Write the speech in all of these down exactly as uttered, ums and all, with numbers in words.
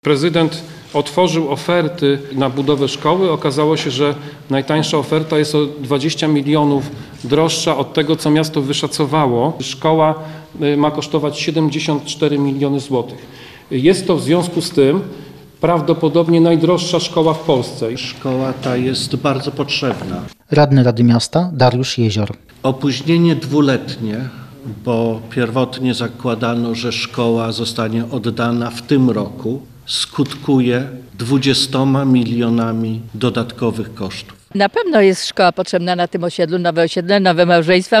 Prezydent otworzył oferty na budowę szkoły. Okazało się, że najtańsza oferta jest o dwadzieścia milionów droższa od tego, co miasto wyszacowało. Szkoła ma kosztować siedemdziesiąt cztery miliony złotych. Jest to w związku z tym prawdopodobnie najdroższa szkoła w Polsce. Szkoła ta jest bardzo potrzebna. Radny Rady Miasta Dariusz Jezior. Opóźnienie dwuletnie, bo pierwotnie zakładano, że szkoła zostanie oddana w tym roku, skutkuje dwudziestoma milionami dodatkowych kosztów. Na pewno jest szkoła potrzebna na tym osiedlu, nowe osiedle, nowe małżeństwa,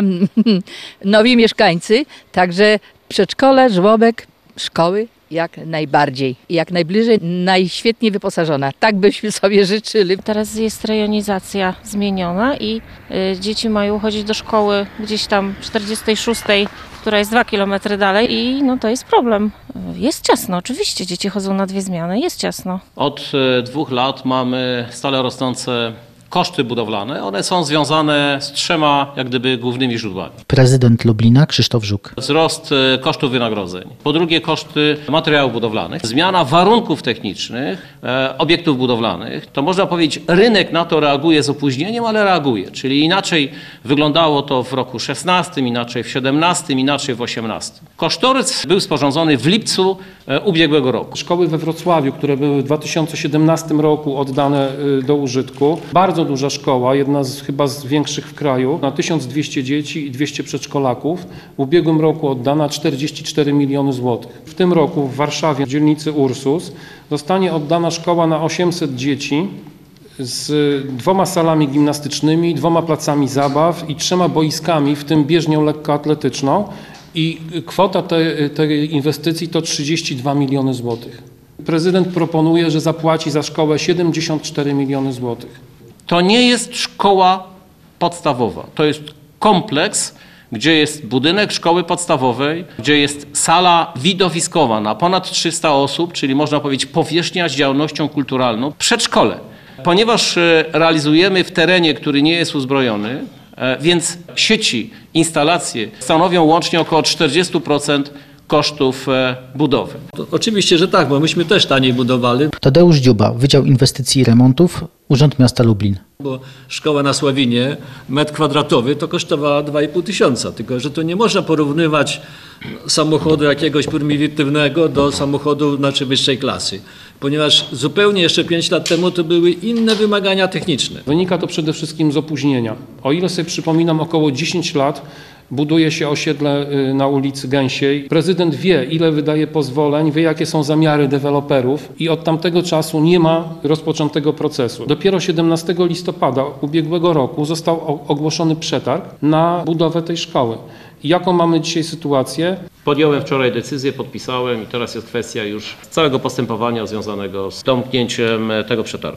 nowi mieszkańcy, także przedszkole, żłobek, szkoły jak najbardziej, jak najbliżej, najświetniej wyposażona. Tak byśmy sobie życzyli. Teraz jest rejonizacja zmieniona i y, dzieci mają chodzić do szkoły gdzieś tam czterdziestej szóstej, która jest dwa kilometry dalej i no to jest problem. Jest ciasno, oczywiście, dzieci chodzą na dwie zmiany, jest ciasno. Od dwóch lat mamy stale rosnące koszty budowlane. One są związane z trzema jak gdyby głównymi źródłami. Prezydent Lublina Krzysztof Żuk. Wzrost kosztów wynagrodzeń. Po drugie koszty materiałów budowlanych. Zmiana warunków technicznych e, obiektów budowlanych. To można powiedzieć, rynek na to reaguje z opóźnieniem, ale reaguje. Czyli inaczej wyglądało to w roku szesnastym, inaczej w siedemnastym, inaczej w osiemnastym. Kosztorys był sporządzony w lipcu e, ubiegłego roku. Szkoły we Wrocławiu, które były w dwa tysiące siedemnastym roku oddane y, do użytku. Bardzo duża szkoła, jedna z chyba z większych w kraju, na tysiąc dwieście dzieci i dwieście przedszkolaków. W ubiegłym roku oddana czterdzieści cztery miliony złotych. W tym roku w Warszawie, w dzielnicy Ursus, zostanie oddana szkoła na osiemset dzieci z dwoma salami gimnastycznymi, dwoma placami zabaw i trzema boiskami, w tym bieżnią lekkoatletyczną. I kwota tej, tej inwestycji to trzydzieści dwa miliony złotych. Prezydent proponuje, że zapłaci za szkołę siedemdziesiąt cztery miliony złotych. To nie jest szkoła podstawowa. To jest kompleks, gdzie jest budynek szkoły podstawowej, gdzie jest sala widowiskowa na ponad trzysta osób, czyli można powiedzieć powierzchnia z działalnością kulturalną, przedszkole. Ponieważ realizujemy w terenie, który nie jest uzbrojony, więc sieci, instalacje stanowią łącznie około czterdzieści procent kosztów budowy. To oczywiście, że tak, bo myśmy też taniej budowali. Tadeusz Dziuba, Wydział Inwestycji i Remontów, Urząd Miasta Lublin. Bo szkoła na Sławinie, metr kwadratowy, to kosztowała dwa i pół tysiąca. Tylko że to nie można porównywać samochodu jakiegoś prymitywnego do samochodu znaczy wyższej klasy. Ponieważ zupełnie jeszcze pięć lat temu to były inne wymagania techniczne. Wynika to przede wszystkim z opóźnienia. O ile sobie przypominam, około dziesięć lat buduje się osiedle na ulicy Gęsiej. Prezydent wie, ile wydaje pozwoleń, wie, jakie są zamiary deweloperów i od tamtego czasu nie ma rozpoczętego procesu. Dopiero siedemnastego listopada ubiegłego roku został ogłoszony przetarg na budowę tej szkoły. I jaką mamy dzisiaj sytuację? Podjąłem wczoraj decyzję, podpisałem i teraz jest kwestia już całego postępowania związanego z domknięciem tego przetargu.